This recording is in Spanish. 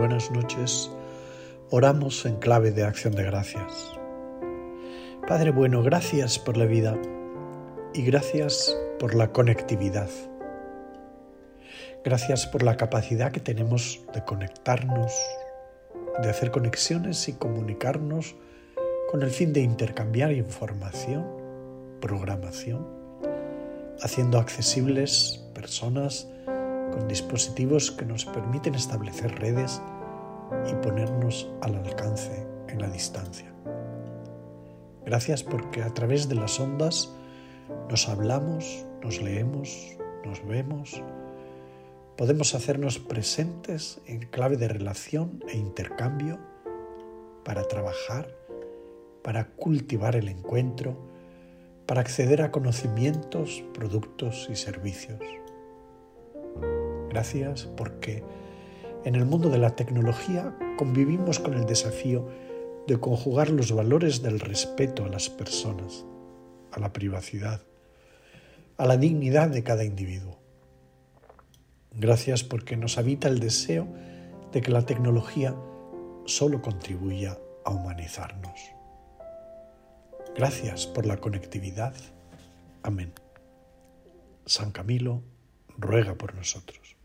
buenas noches. Oramos en clave de acción de gracias. Padre bueno, gracias por la vida y gracias por la conectividad. Gracias por la capacidad que tenemos de conectarnos, de hacer conexiones y comunicarnos con el fin de intercambiar información, programación, haciendo accesibles personas con dispositivos que nos permiten establecer redes y ponernos al alcance en la distancia. Gracias porque a través de las ondas nos hablamos, nos leemos, nos vemos, podemos hacernos presentes en clave de relación e intercambio para trabajar, para cultivar el encuentro, para acceder a conocimientos, productos y servicios. Gracias porque en el mundo de la tecnología convivimos con el desafío de conjugar los valores del respeto a las personas, a la privacidad, a la dignidad de cada individuo. Gracias porque nos habita el deseo de que la tecnología solo contribuya a humanizarnos. Gracias por la conectividad. Amén. San Camilo ruega por nosotros.